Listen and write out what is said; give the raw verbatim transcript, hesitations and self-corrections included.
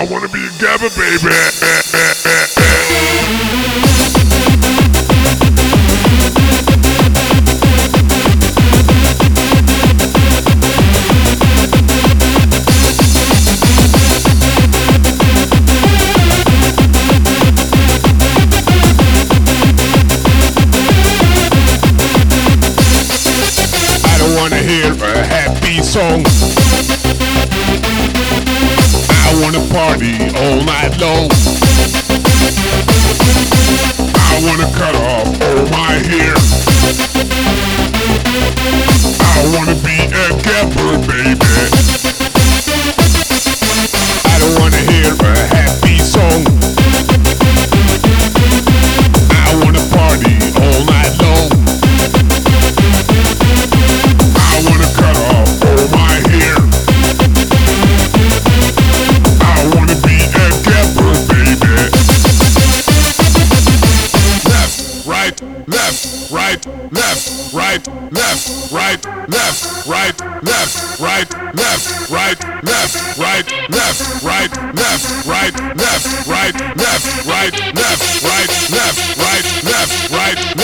wanna be a gabba baby. I don't wanna hear a happy song. I wanna party all night long. I wanna cut off all my hair. I wanna be a gabber, baby. I don't wanna hear a happy song. I wanna party all night long. I wanna cut off all my hair. I wanna be a gabber, baby. Left, right, left, right, left, right, left, right, left, right, left, right, left, right, left, right, left, right, left, right, left, right, left, right, left, right, left, right, left, right,